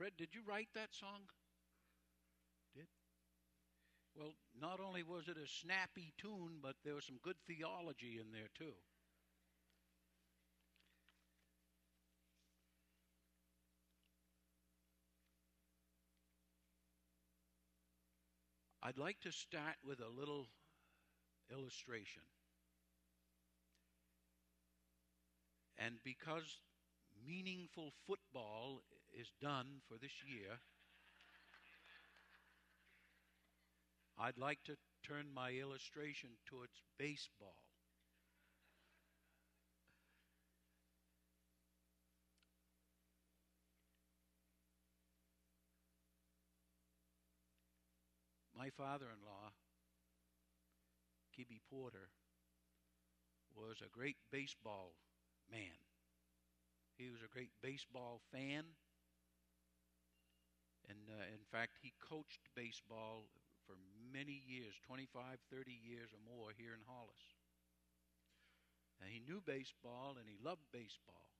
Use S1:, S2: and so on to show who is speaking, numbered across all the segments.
S1: Fred, did you write that song? Did? Well, not only was it a snappy tune, but there was some good theology in there too. I'd like to start with a little illustration. And because meaningful football is done for this year, I'd like to turn my illustration towards baseball. My father-in-law, Kibby Porter, was a great baseball man. He was a great baseball fan. And in fact, he coached baseball for many years, 25, 30 years or more here in Hollis. And he knew baseball and he loved baseball.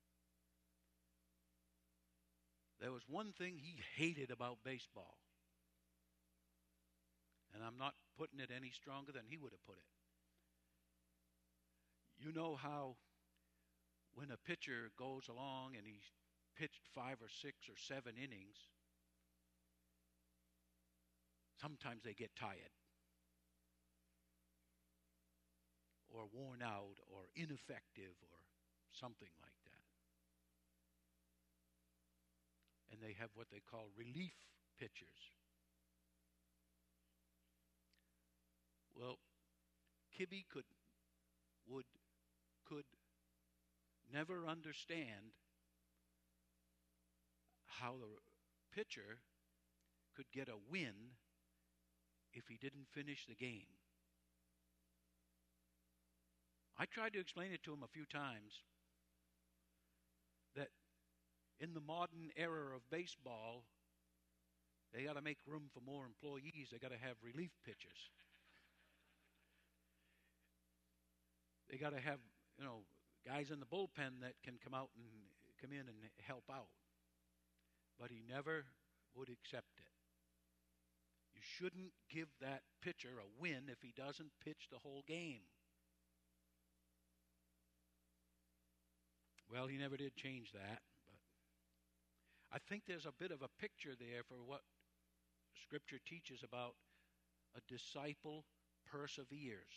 S1: There was one thing he hated about baseball. And I'm not putting it any stronger than he would have put it. You know how when a pitcher goes along and he's pitched 5 or 6 or 7 innings, sometimes they get tired or worn out or ineffective or something like that. And they have what they call relief pitchers. Well, Kibby could never understand how the pitcher could get a win if he didn't finish the game. I tried to explain it to him a few times that in the modern era of baseball, they got to make room for more employees. They got to have relief pitchers. They got to have, guys in the bullpen that can come in and help out. But he never would accept it. You shouldn't give that pitcher a win if he doesn't pitch the whole game. Well, he never did change that, but I think there's a bit of a picture there for what Scripture teaches about a disciple perseveres.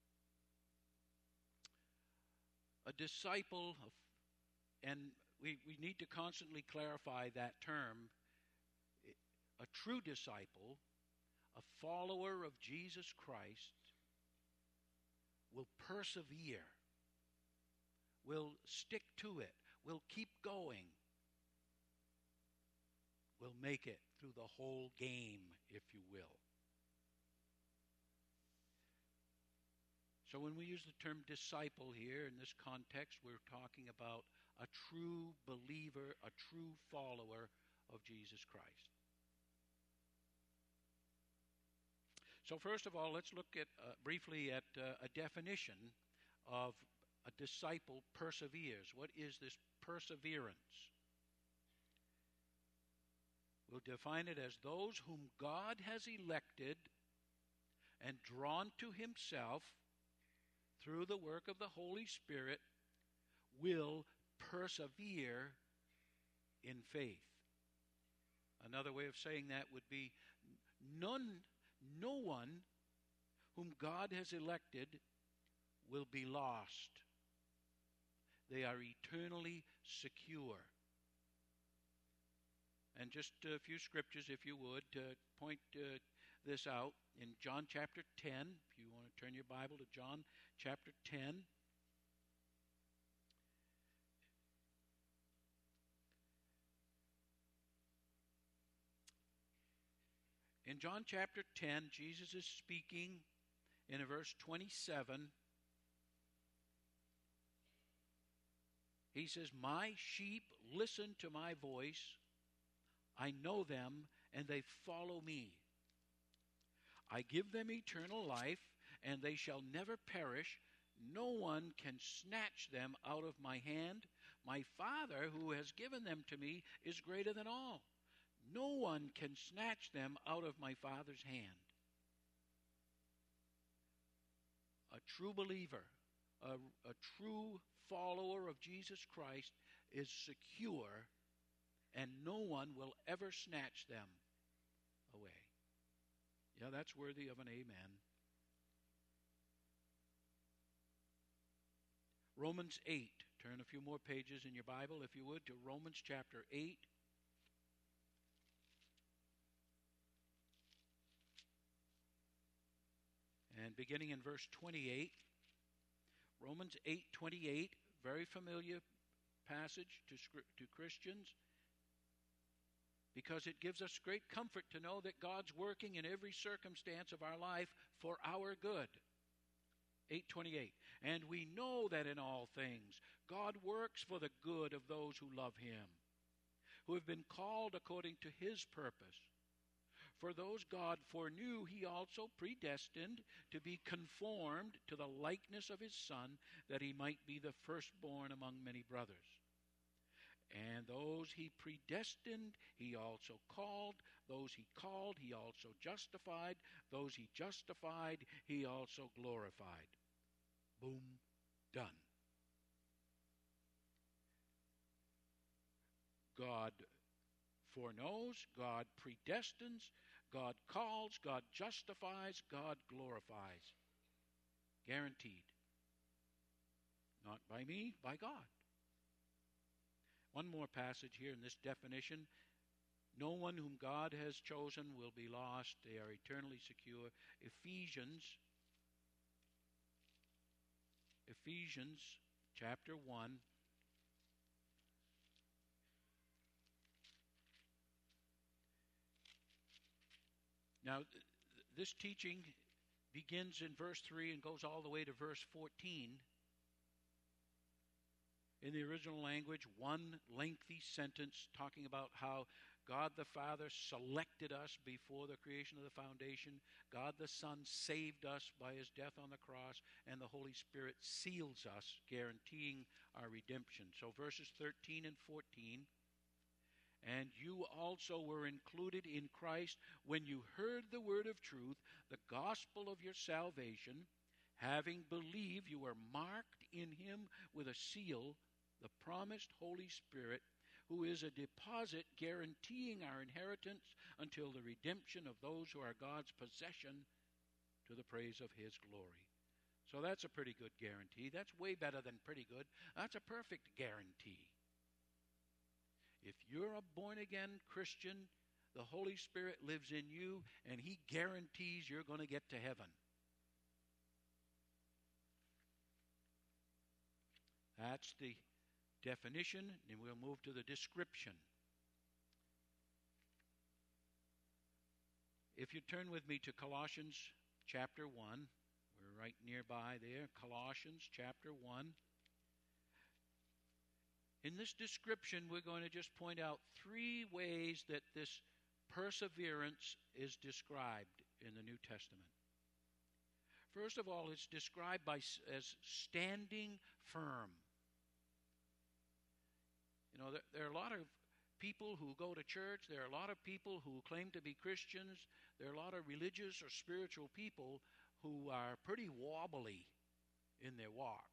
S1: A disciple, and we need to constantly clarify that term. A true disciple, a follower of Jesus Christ, will persevere, will stick to it, will keep going, will make it through the whole game, if you will. So when we use the term disciple here in this context, we're talking about a true believer, a true follower of Jesus Christ. So first of all, let's look at briefly at a definition of a disciple perseveres. What is this perseverance? We'll define it as those whom God has elected and drawn to himself through the work of the Holy Spirit will persevere in faith. Another way of saying that would be no one whom God has elected will be lost. They are eternally secure. And just a few scriptures, if you would, to point this out. In John chapter 10, if you want to turn your Bible to John chapter 10. In John chapter 10, Jesus is speaking in verse 27. He says, "My sheep listen to my voice. I know them, and they follow me. I give them eternal life, and they shall never perish. No one can snatch them out of my hand. My Father, who has given them to me, is greater than all, No one can snatch them out of my Father's hand. A true believer, a true follower of Jesus Christ is secure, and no one will ever snatch them away. Yeah, that's worthy of an amen. Romans 8. Turn a few more pages in your Bible, if you would, to Romans chapter 8. And beginning in verse 28, Romans 8:28, very familiar passage to Christians, because it gives us great comfort to know that God's working in every circumstance of our life for our good. 8:28, and we know that in all things God works for the good of those who love Him, who have been called according to His purpose. For those God foreknew, He also predestined to be conformed to the likeness of His Son, that He might be the firstborn among many brothers. And those He predestined, He also called. Those He called, He also justified. Those He justified, He also glorified. Boom, done. God foreknows, God predestines, God calls, God justifies, God glorifies. Guaranteed. Not by me, by God. One more passage here in this definition. No one whom God has chosen will be lost. They are eternally secure. Ephesians chapter 1. Now, this teaching begins in verse 3 and goes all the way to verse 14. In the original language, one lengthy sentence talking about how God the Father selected us before the creation of the foundation. God the Son saved us by His death on the cross, and the Holy Spirit seals us, guaranteeing our redemption. So verses 13 and 14. And you also were included in Christ when you heard the word of truth, the gospel of your salvation. Having believed, you were marked in Him with a seal, the promised Holy Spirit, who is a deposit guaranteeing our inheritance until the redemption of those who are God's possession, to the praise of His glory. So that's a pretty good guarantee. That's way better than pretty good. That's a perfect guarantee. If you're a born-again Christian, the Holy Spirit lives in you, and He guarantees you're going to get to heaven. That's the definition, and we'll move to the description. If you turn with me to Colossians chapter 1, we're right nearby there, Colossians chapter 1. In this description, we're going to just point out three ways that this perseverance is described in the New Testament. First of all, it's described as standing firm. You know, there are a lot of people who go to church. There are a lot of people who claim to be Christians. There are a lot of religious or spiritual people who are pretty wobbly in their walk.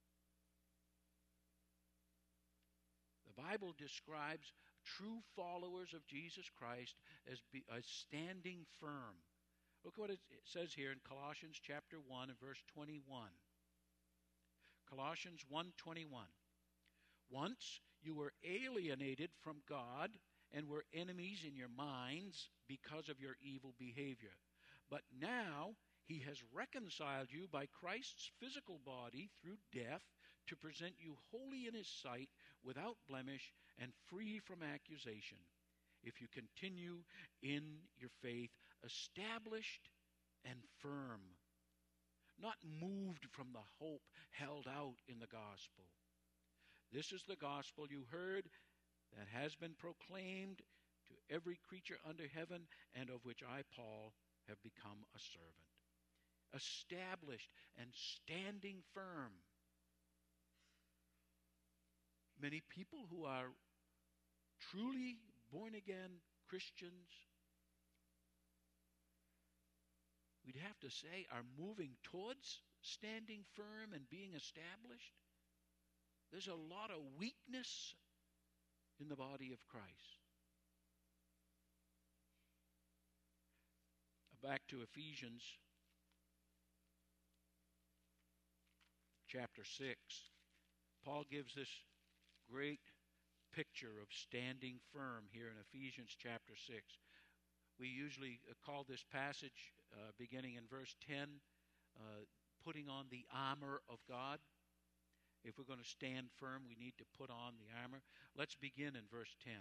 S1: The Bible describes true followers of Jesus Christ as standing firm. Look what it says here in Colossians chapter 1 and verse 21. Colossians 1:21. Once you were alienated from God and were enemies in your minds because of your evil behavior. But now He has reconciled you by Christ's physical body through death to present you holy in His sight, without blemish and free from accusation, if you continue in your faith, established and firm, not moved from the hope held out in the gospel. This is the gospel you heard, that has been proclaimed to every creature under heaven, and of which I, Paul, have become a servant. Established and standing firm. Many people who are truly born-again Christians, we'd have to say, are moving towards standing firm and being established. There's a lot of weakness in the body of Christ. Back to Ephesians chapter 6. Paul gives this great picture of standing firm here in Ephesians chapter 6. We usually call this passage, beginning in verse 10, putting on the armor of God. If we're going to stand firm, we need to put on the armor. Let's begin in verse 10.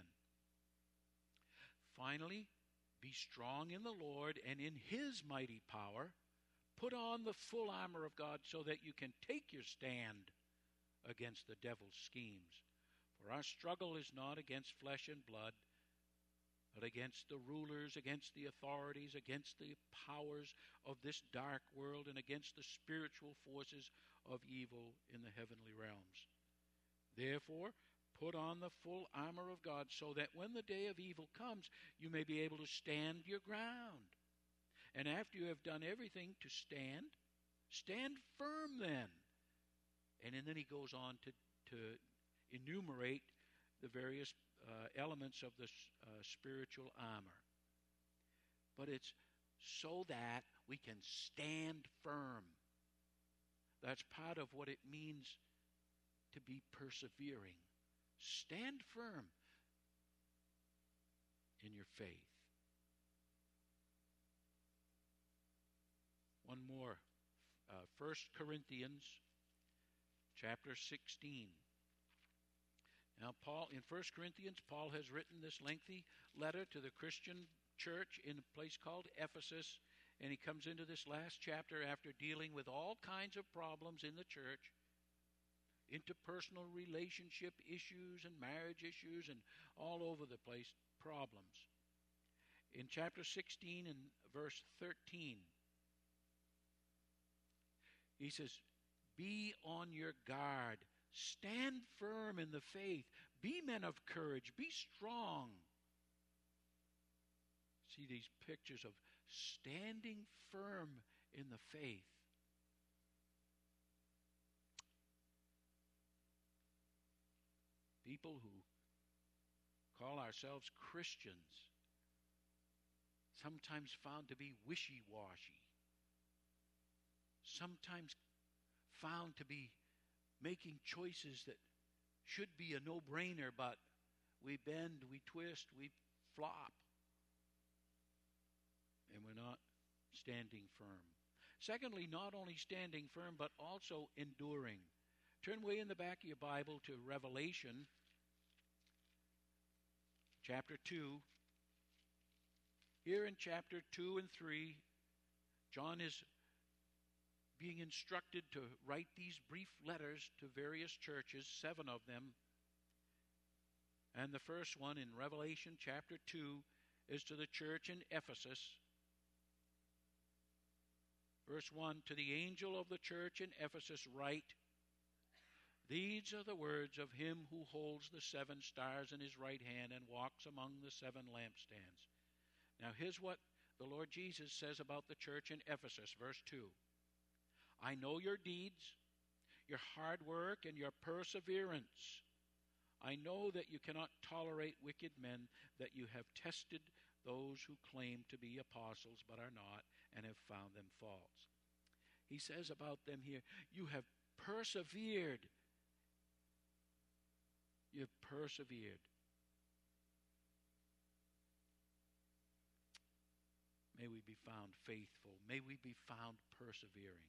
S1: Finally, be strong in the Lord and in His mighty power. Put on the full armor of God so that you can take your stand against the devil's schemes. For our struggle is not against flesh and blood, but against the rulers, against the authorities, against the powers of this dark world, and against the spiritual forces of evil in the heavenly realms. Therefore, put on the full armor of God so that when the day of evil comes, you may be able to stand your ground. And after you have done everything to stand, stand firm then. And then he goes on to enumerate the various elements of the spiritual armor. But it's so that we can stand firm. That's part of what it means to be persevering. Stand firm in your faith. One more. 1 Corinthians chapter 16. Now, in 1 Corinthians, Paul has written this lengthy letter to the Christian church in a place called Ephesus, and he comes into this last chapter after dealing with all kinds of problems in the church, interpersonal relationship issues and marriage issues and all over the place problems. In chapter 16 and verse 13, he says, be on your guard, stand firm in the faith, be men of courage, be strong. See these pictures of standing firm in the faith. People who call ourselves Christians sometimes found to be wishy-washy, sometimes found to be making choices that should be a no-brainer, but we bend, we twist, we flop, and we're not standing firm. Secondly, not only standing firm, but also enduring. Turn way in the back of your Bible to Revelation chapter 2. Here in chapter 2 and 3, John is being instructed to write these brief letters to various churches, 7 of them. And the first one in Revelation chapter 2 is to the church in Ephesus. Verse 1, to the angel of the church in Ephesus write, these are the words of him who holds the 7 stars in his right hand and walks among the 7 lampstands. Now here's what the Lord Jesus says about the church in Ephesus, verse 2. I know your deeds, your hard work, and your perseverance. I know that you cannot tolerate wicked men, that you have tested those who claim to be apostles but are not, and have found them false. He says about them here, you have persevered. You've persevered. May we be found faithful. May we be found persevering.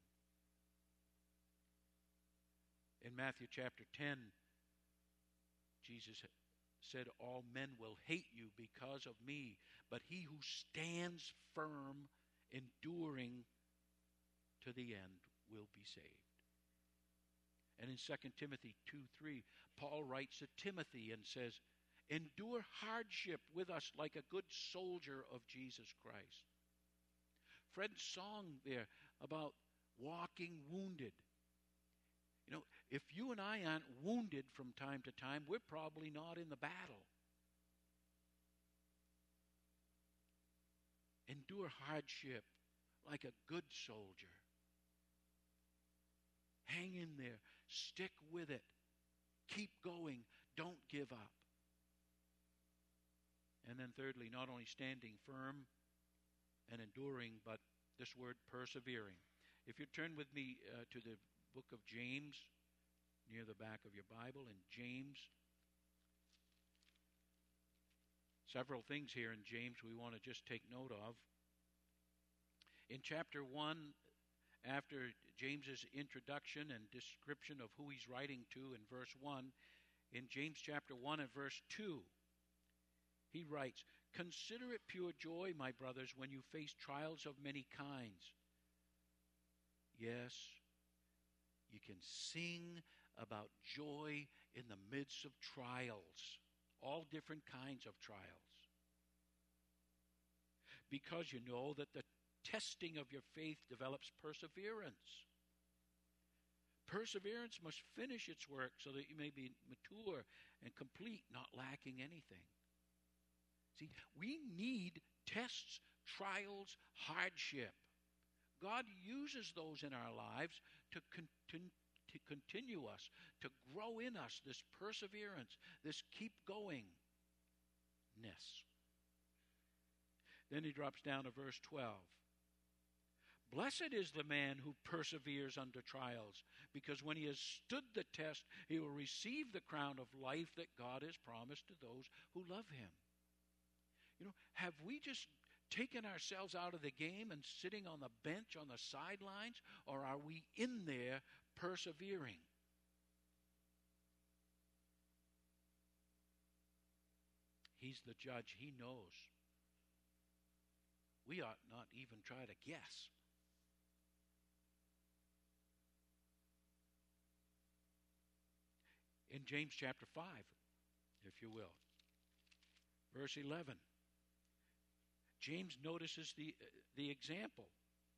S1: In Matthew chapter 10, Jesus said, all men will hate you because of me, but he who stands firm, enduring to the end, will be saved. And in 2 Timothy 2:3, Paul writes to Timothy and says, endure hardship with us like a good soldier of Jesus Christ. Fred's song there about walking wounded. You know, if you and I aren't wounded from time to time, we're probably not in the battle. Endure hardship like a good soldier. Hang in there. Stick with it. Keep going. Don't give up. And then thirdly, not only standing firm and enduring, but this word persevering. If you turn with me to the book of James, near the back of your Bible, in James, several things here in James we want to just take note of. In chapter 1, after James's introduction and description of who he's writing to in verse 1, in James chapter 1 and verse 2, he writes, "Consider it pure joy, my brothers, when you face trials of many kinds." Yes, you can sing about joy in the midst of trials, all different kinds of trials, because you know that the testing of your faith develops perseverance. Perseverance must finish its work so that you may be mature and complete, not lacking anything. See, we need tests, trials, hardship. God uses those in our lives to continue us, to grow in us this perseverance, this keep going-ness. Then he drops down to verse 12. "Blessed is the man who perseveres under trials, because when he has stood the test, he will receive the crown of life that God has promised to those who love him." You know, have we just taken ourselves out of the game and sitting on the bench on the sidelines, or are we in there persevering? He's the judge. He knows. We ought not even try to guess. In James chapter 5, if you will, verse 11, James notices the example.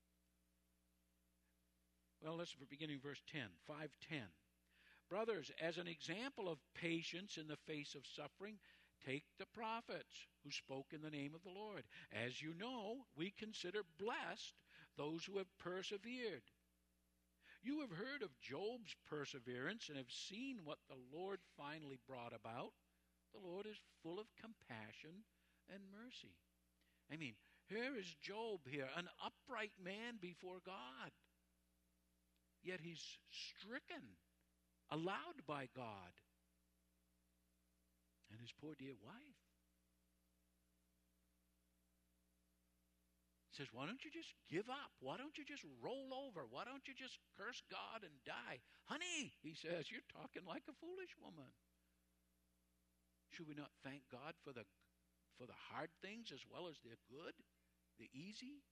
S1: Well, let's begin verse 10, 5:10. "Brothers, as an example of patience in the face of suffering, take the prophets who spoke in the name of the Lord. As you know, we consider blessed those who have persevered. You have heard of Job's perseverance and have seen what the Lord finally brought about. The Lord is full of compassion and mercy." I mean, here is Job here, an upright man before God. Yet he's stricken, allowed by God. And his poor dear wife says, "Why don't you just give up? Why don't you just roll over? Why don't you just curse God and die?" "Honey," he says, "you're talking like a foolish woman." Should we not thank God for the hard things as well as the good, the easy?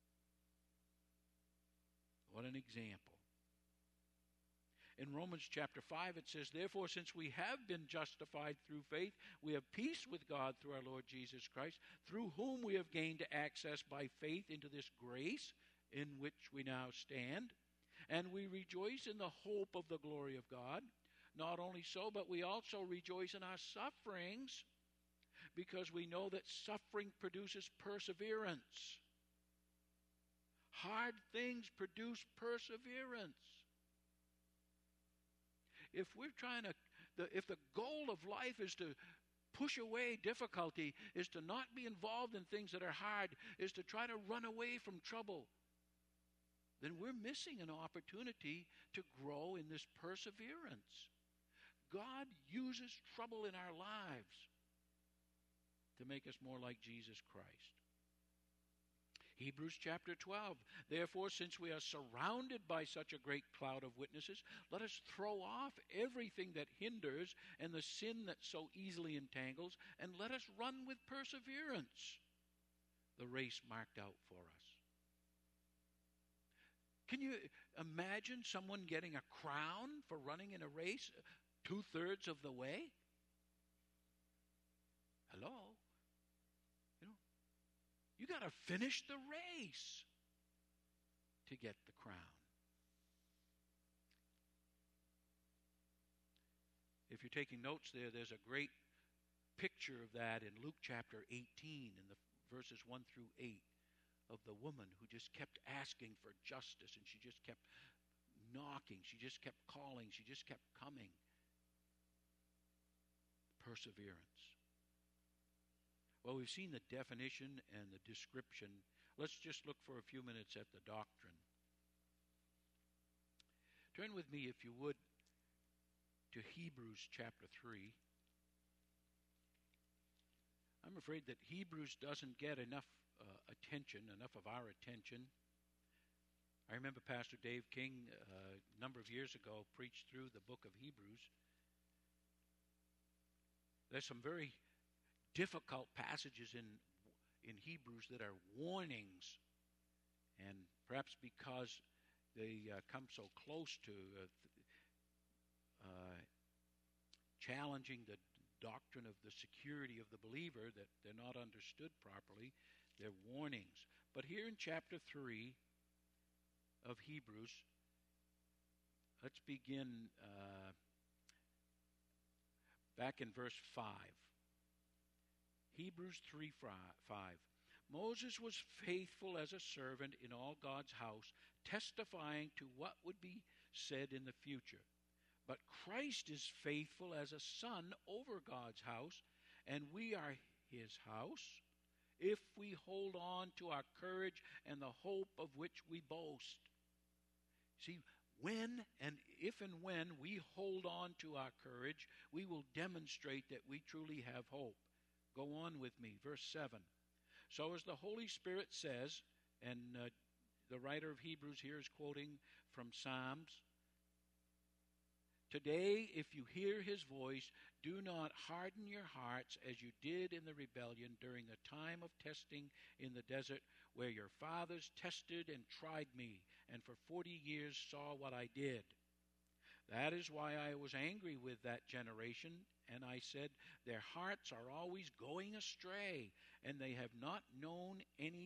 S1: What an example. In Romans chapter 5 it says, "Therefore, since we have been justified through faith, we have peace with God through our Lord Jesus Christ, through whom we have gained access by faith into this grace in which we now stand. And we rejoice in the hope of the glory of God. Not only so, but we also rejoice in our sufferings, because we know that suffering produces perseverance." Hard things produce perseverance. If the goal of life is to push away difficulty, is to not be involved in things that are hard, is to try to run away from trouble, then we're missing an opportunity to grow in this perseverance. God uses trouble in our lives to make us more like Jesus Christ. Hebrews chapter 12. "Therefore, since we are surrounded by such a great cloud of witnesses, let us throw off everything that hinders and the sin that so easily entangles, and let us run with perseverance the race marked out for us." Can you imagine someone getting a crown for running in a race 2/3 of the way? Hello? You got to finish the race to get the crown. If you're taking notes there's a great picture of that in Luke chapter 18 in the verses 1 through 8, of the woman who just kept asking for justice, and she just kept knocking, she just kept calling, she just kept coming. Perseverance. Well, we've seen the definition and the description. Let's just look for a few minutes at the doctrine. Turn with me, if you would, to Hebrews chapter 3. I'm afraid that Hebrews doesn't get enough attention, enough of our attention. I remember Pastor Dave King a number of years ago preached through the book of Hebrews. There's some very difficult passages in Hebrews that are warnings, and perhaps because they come so close to challenging the doctrine of the security of the believer, that they're not understood properly. They're warnings. But here in chapter 3 of Hebrews, let's begin back in verse 5. Hebrews 3:5. Moses was faithful as a servant in all God's house, testifying to what would be said in the future. But Christ is faithful as a son over God's house, and we are his house, if we hold on to our courage and the hope of which we boast. See, if and when we hold on to our courage, we will demonstrate that we truly have hope. Go on with me, verse 7. So as the Holy Spirit says, and the writer of Hebrews here is quoting from Psalms, today, if you hear his voice, do not harden your hearts as you did in the rebellion during the time of testing in the desert, where your fathers tested and tried me, and for 40 years saw what I did. That is why I was angry with that generation, and I said, their hearts are always going astray, and they have not known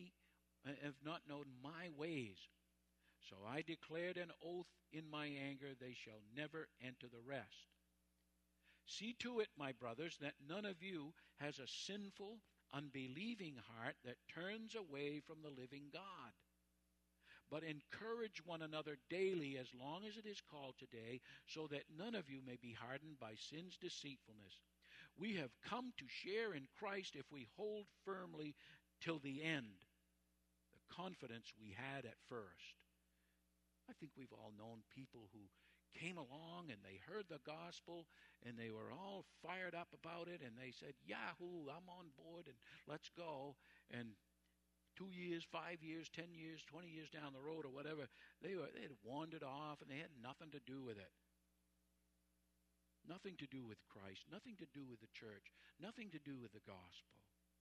S1: my ways. So I declared an oath in my anger, they shall never enter the rest. See to it, my brothers, that none of you has a sinful, unbelieving heart that turns away from the living God. But encourage one another daily as long as it is called today, so that none of you may be hardened by sin's deceitfulness. We have come to share in Christ if we hold firmly till the end the confidence we had at first. I think we've all known people who came along and they heard the gospel and they were all fired up about it, and they said, Yahoo, I'm on board and let's go. And 2 years, 5 years, 10 years, 20 years down the road or whatever, they had wandered off and they had nothing to do with it. Nothing to do with Christ, nothing to do with the church, nothing to do with the gospel.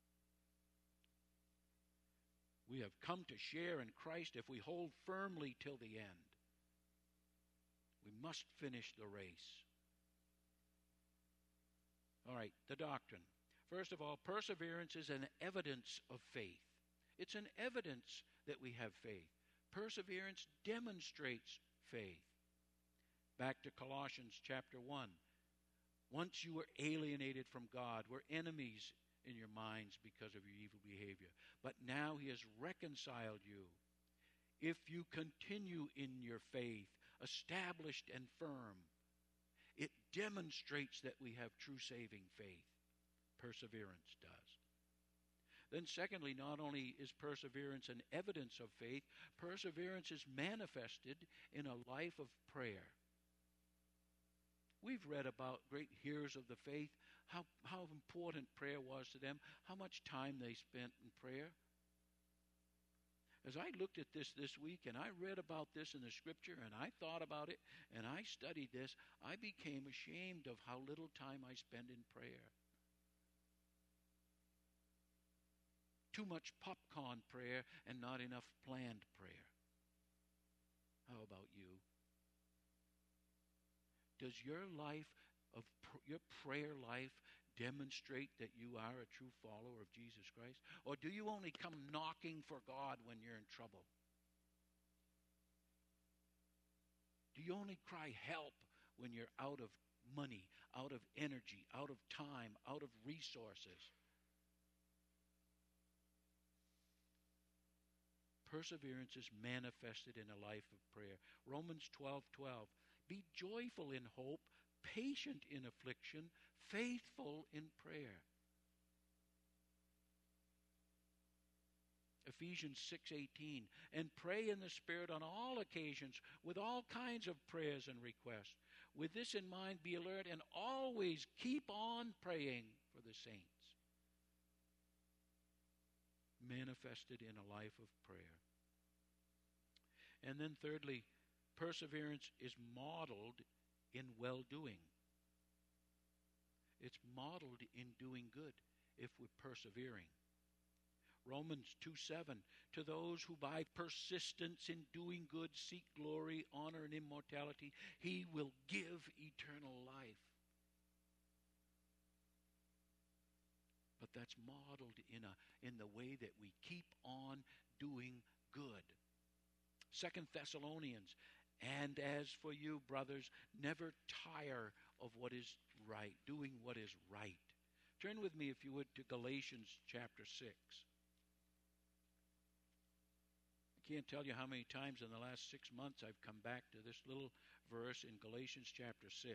S1: We have come to share in Christ if we hold firmly till the end. We must finish the race. All right, the doctrine. First of all, perseverance is an evidence of faith. It's an evidence that we have faith. Perseverance demonstrates faith. Back to Colossians chapter 1. Once you were alienated from God, were enemies in your minds because of your evil behavior. But now he has reconciled you. If you continue in your faith, established and firm, it demonstrates that we have true saving faith. Perseverance does. Then secondly, not only is perseverance an evidence of faith, perseverance is manifested in a life of prayer. We've read about great heroes of the faith, how important prayer was to them, how much time they spent in prayer. As I looked at this week and I read about this in the scripture and I thought about it and I studied this, I became ashamed of how little time I spend in prayer. Too much popcorn prayer and not enough planned prayer. How about you? Does your life your prayer life demonstrate that you are a true follower of Jesus Christ? Or do you only come knocking for God when you're in trouble? Do you only cry help when you're out of money, out of energy, out of time, out of resources? perseverance is manifested in a life of prayer. Romans 12:12. Be joyful in hope, patient in affliction, faithful in prayer. Ephesians 6:18. And pray in the Spirit on all occasions with all kinds of prayers and requests. With this in mind, be alert and always keep on praying for the saints. Manifested in a life of prayer. And then thirdly, perseverance is modeled in well-doing. It's modeled in doing good if we're persevering. Romans 2:7, to those who by persistence in doing good seek glory, honor, and immortality, he will give eternal life. But that's modeled in the way that we keep on doing good. 2 Thessalonians, and as for you, brothers, never tire of what is right, doing what is right. Turn with me, if you would, to Galatians chapter 6. I can't tell you how many times in the last 6 months I've come back to this little verse in Galatians chapter 6.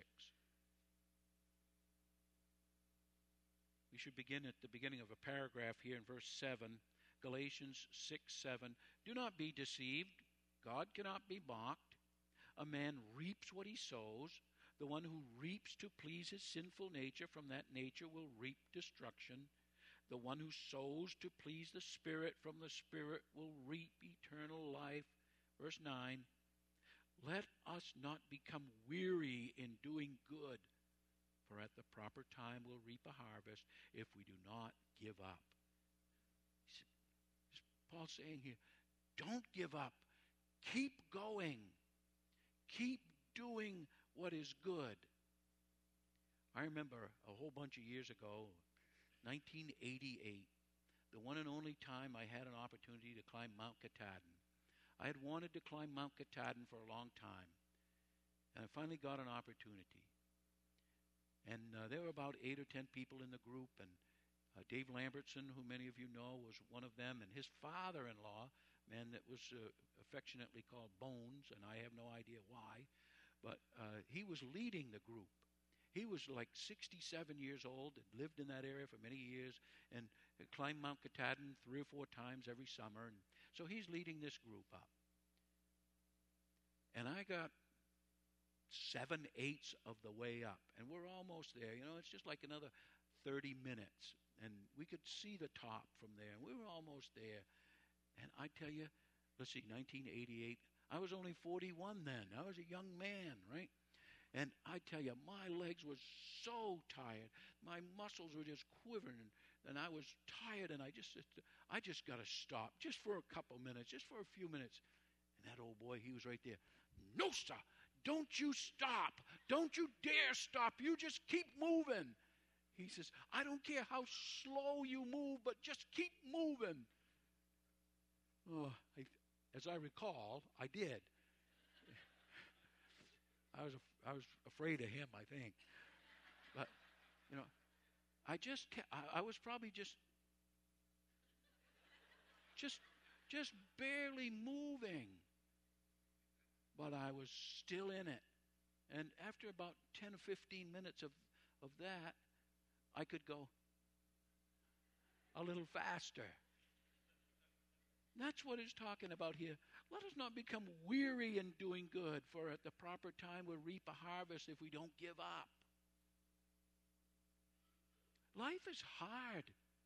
S1: We should begin at the beginning of a paragraph here in verse 7, Galatians 6:7. Do not be deceived. God cannot be mocked. A man reaps what he sows. The one who reaps to please his sinful nature from that nature will reap destruction. The one who sows to please the Spirit from the Spirit will reap eternal life. Verse 9. Let us not become weary in doing good, for at the proper time we'll reap a harvest if we do not give up. Paul's saying here, don't give up. Keep going. Keep doing what is good. I remember a whole bunch of years ago, 1988, the one and only time I had an opportunity to climb Mount Katahdin. I had wanted to climb Mount Katahdin for a long time, and I finally got an opportunity. And there were about 8 or 10 people in the group, and Dave Lambertson, who many of you know, was one of them, and his father-in-law, man that was affectionately called Bones, and I have no idea why, but he was leading the group. He was like 67 years old, and lived in that area for many years, and climbed Mount Katahdin 3 or 4 times every summer. And so he's leading this group up. And I got 7/8 of the way up, and we're almost there. You know, it's just like another 30 minutes, and we could see the top from there, and we were almost there. And I tell you, let's see, 1988, I was only 41 then. I was a young man, right? And I tell you, my legs were so tired. My muscles were just quivering, and I was tired, and I just got to stop just for a couple minutes, just for a few minutes. And that old boy, he was right there. No, sir, don't you stop. Don't you dare stop. You just keep moving. He says, I don't care how slow you move, but just keep moving. Oh, as I recall, I did. I was afraid of him, I think. But, you know, I was probably just barely moving. But I was still in it. And after about 10 or 15 minutes of that, I could go a little faster. That's what he's talking about here. Let us not become weary in doing good, for at the proper time we'll reap a harvest if we don't give up. Life is hard.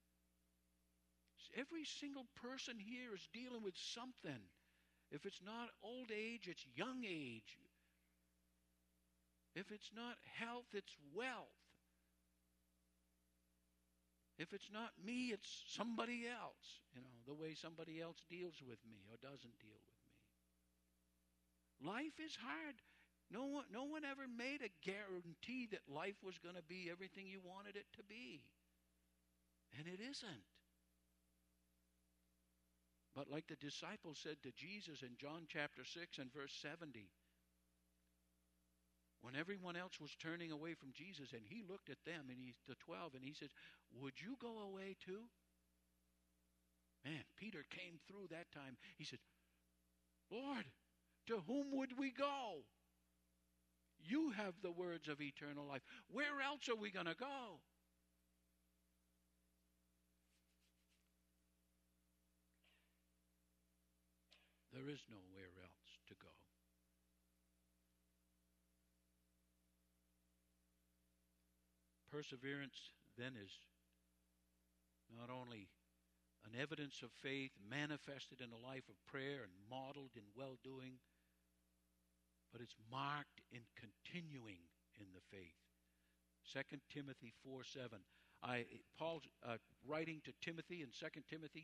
S1: Every single person here is dealing with something. If it's not old age, it's young age. If it's not health, it's wealth. If it's not me, it's somebody else. You know, the way somebody else deals with me or doesn't deal with me. Life is hard. No one ever made a guarantee that life was going to be everything you wanted it to be. And it isn't. But like the disciples said to Jesus in John chapter 6 and verse 70, when everyone else was turning away from Jesus, and he looked at them, and the 12, and he said, would you go away too? Man, Peter came through that time. He said, Lord, to whom would we go? You have the words of eternal life. Where else are we going to go? There is nowhere else to go. Perseverance then is not only an evidence of faith manifested in a life of prayer and modeled in well-doing, but it's marked in continuing in the faith. 2 Timothy 4:7. Paul's writing to Timothy in 2 Timothy,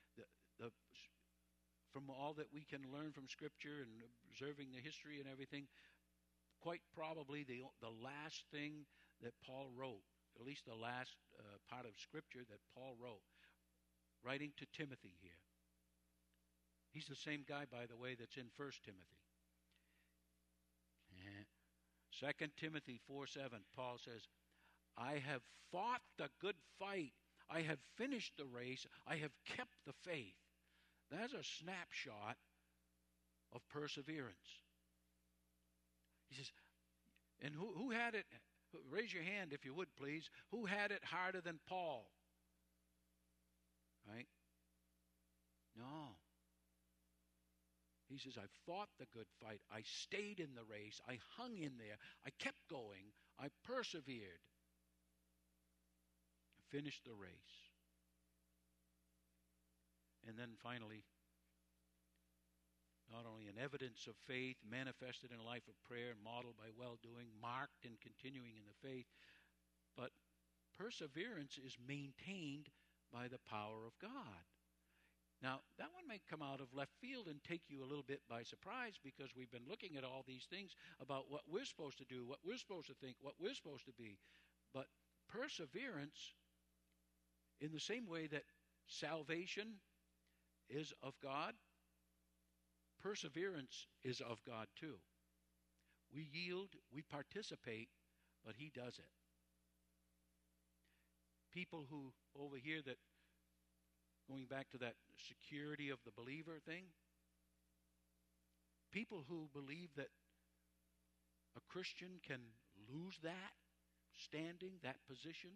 S1: from all that we can learn from Scripture and observing the history and everything, quite probably the last thing that Paul wrote, at least the last part of Scripture that Paul wrote, writing to Timothy here. He's the same guy, by the way, that's in 1 Timothy. 2 Timothy 4:7, Paul says, I have fought the good fight. I have finished the race. I have kept the faith. That's a snapshot of perseverance. He says, and who had it? Raise your hand if you would, please. Who had it harder than Paul? Right? No. He says, I fought the good fight. I stayed in the race. I hung in there. I kept going. I persevered. I finished the race. And then finally, not only an evidence of faith manifested in a life of prayer and modeled by well-doing, marked and continuing in the faith, but perseverance is maintained by the power of God. Now, that one may come out of left field and take you a little bit by surprise, because we've been looking at all these things about what we're supposed to do, what we're supposed to think, what we're supposed to be. But perseverance, in the same way that salvation is of God, perseverance is of God too. We yield, we participate, but He does it. People who, over here, that going back to that security of the believer thing, people who believe that a Christian can lose that standing, that position,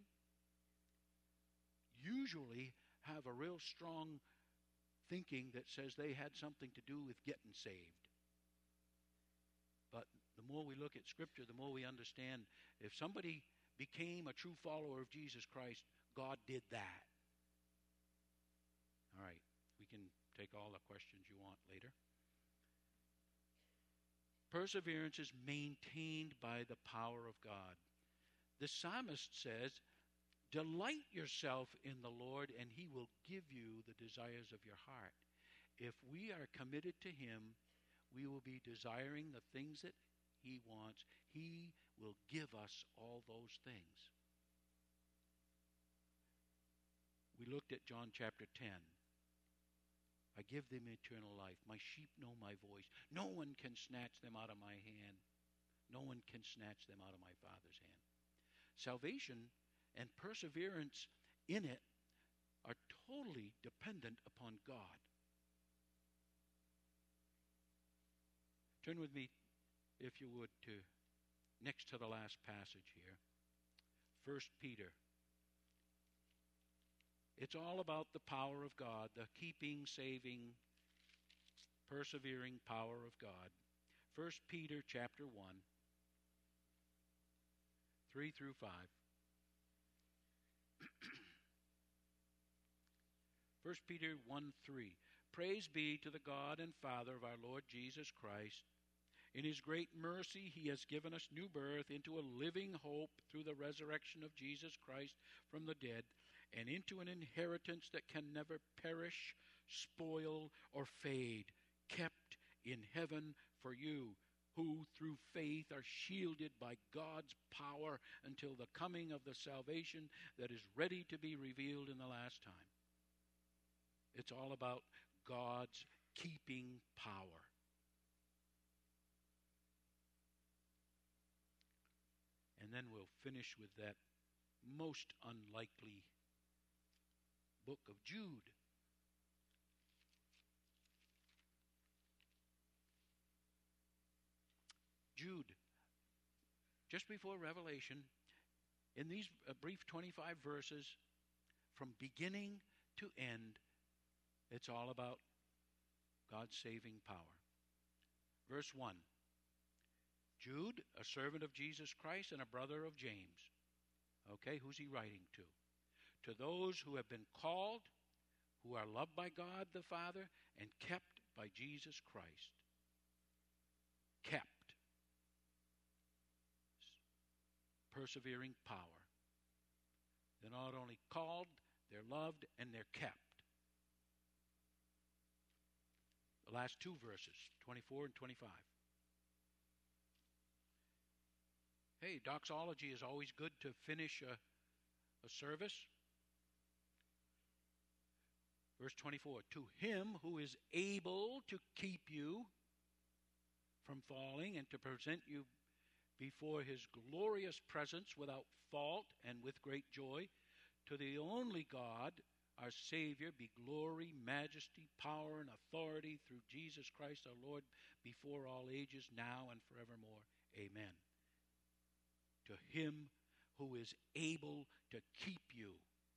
S1: usually have a real strong thinking that says they had something to do with getting saved. But the more we look at Scripture, the more we understand, if somebody became a true follower of Jesus Christ, God did that. All right, we can take all the questions you want later. Perseverance is maintained by the power of God. The psalmist says, delight yourself in the Lord, and He will give you the desires of your heart. If we are committed to Him, we will be desiring the things that He wants. He will give us all those things. We looked at John chapter 10. I give them eternal life. My sheep know my voice. No one can snatch them out of my hand. No one can snatch them out of my Father's hand. Salvation and perseverance in it are totally dependent upon God. Turn with me, if you would, to next to the last passage here. 1 Peter. It's all about the power of God, the keeping, saving, persevering power of God. 1 Peter chapter 1, 3 through 5. 1 Peter 1:3. Praise be to the God and Father of our Lord Jesus Christ. In His great mercy, He has given us new birth into a living hope through the resurrection of Jesus Christ from the dead, and into an inheritance that can never perish, spoil, or fade, kept in heaven for you, who through faith are shielded by God's power until the coming of the salvation that is ready to be revealed in the last time. It's all about God's keeping power. And then we'll finish with that most unlikely book of Jude. Jude, just before Revelation, in these brief 25 verses, from beginning to end, it's all about God's saving power. Verse 1, Jude, a servant of Jesus Christ and a brother of James. Okay, who's he writing to? To those who have been called, who are loved by God the Father, and kept by Jesus Christ. Kept. Persevering power. They're not only called, they're loved, and they're kept. The last two verses, 24 and 25. Hey, doxology is always good to finish a service. Verse 24, to him who is able to keep you from falling and to present you before his glorious presence without fault and with great joy, to the only God, our Savior, be glory, majesty, power, and authority through Jesus Christ our Lord, before all ages, now and forevermore. Amen. To him who is able to keep you.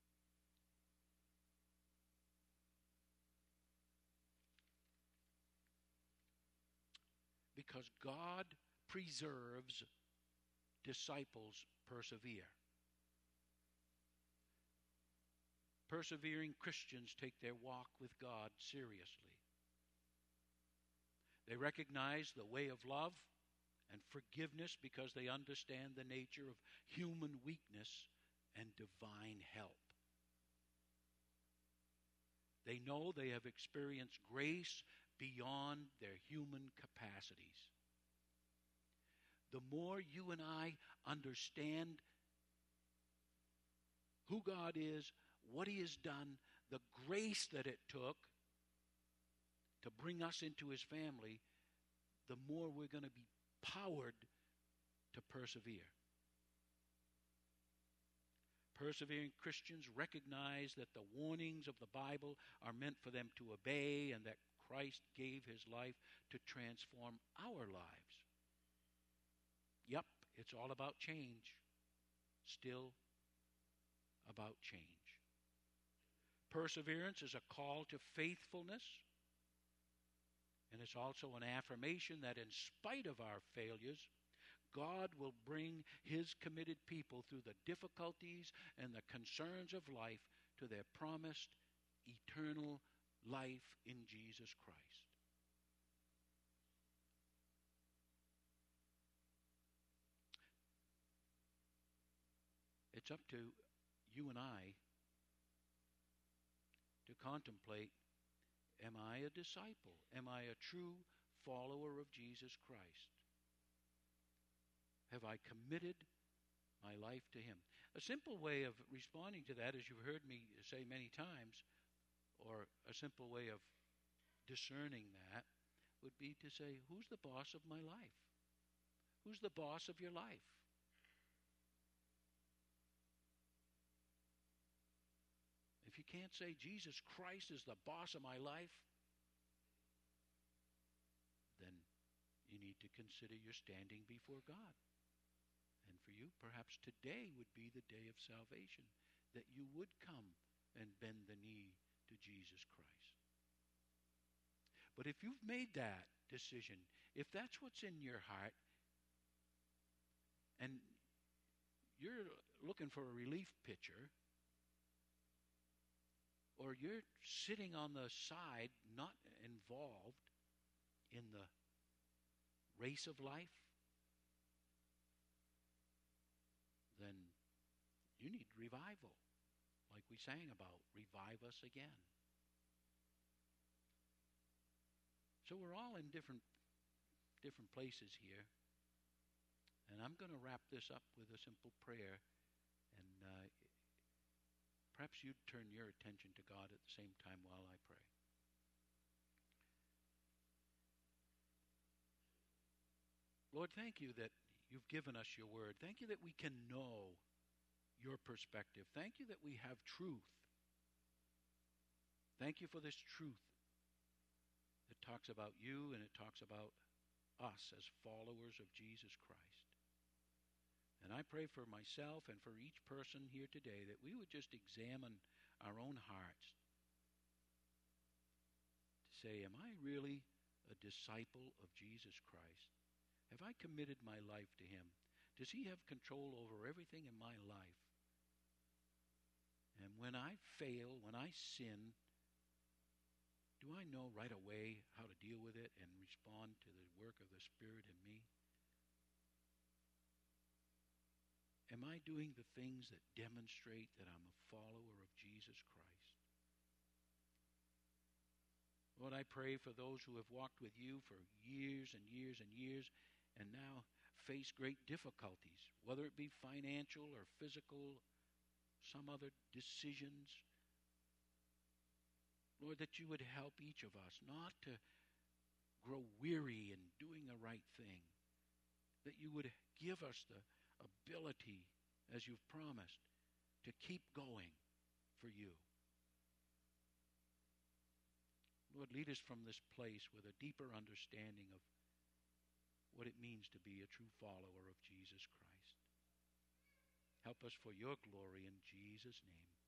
S1: Because God preserves, disciples persevere. Persevering Christians take their walk with God seriously. They recognize the way of love and forgiveness because they understand the nature of human weakness and divine help. They know they have experienced grace beyond their human capacities. The more you and I understand who God is, what he has done, the grace that it took to bring us into his family, the more we're going to be powered to persevere. Persevering Christians recognize that the warnings of the Bible are meant for them to obey and that Christ gave his life to transform our lives. Yep, it's all about change. Still about change. Perseverance is a call to faithfulness, and it's also an affirmation that in spite of our failures, God will bring his committed people through the difficulties and the concerns of life to their promised eternal life in Jesus Christ. It's up to you and I to contemplate, am I a disciple? Am I a true follower of Jesus Christ? Have I committed my life to him? A simple way of responding to that, as you've heard me say many times, or a simple way of discerning that, would be to say, who's the boss of my life? Who's the boss of your life? If you can't say Jesus Christ is the boss of my life, then you need to consider your standing before God. And for you, perhaps today would be the day of salvation, that you would come and bend the knee to Jesus Christ. But if you've made that decision, if that's what's in your heart, and you're looking for a relief pitcher, or you're sitting on the side, not involved in the race of life, then you need revival, like we sang about, revive us again. So we're all in different places here, and I'm going to wrap this up with a simple prayer, and perhaps you'd turn your attention to God at the same time while I pray. Lord, thank you that you've given us your word. Thank you that we can know your perspective. Thank you that we have truth. Thank you for this truth that talks about you and it talks about us as followers of Jesus Christ. And I pray for myself and for each person here today that we would just examine our own hearts to say, am I really a disciple of Jesus Christ? Have I committed my life to him? Does he have control over everything in my life? And when I fail, when I sin, do I know right away how to deal with it and respond to the work of the Spirit in me? Am I doing the things that demonstrate that I'm a follower of Jesus Christ? Lord, I pray for those who have walked with you for years and years and years and now face great difficulties, whether it be financial or physical, some other decisions. Lord, that you would help each of us not to grow weary in doing the right thing, that you would give us the ability, as you've promised, to keep going for you. Lord, lead us from this place with a deeper understanding of what it means to be a true follower of Jesus Christ. Help us for your glory in Jesus' name.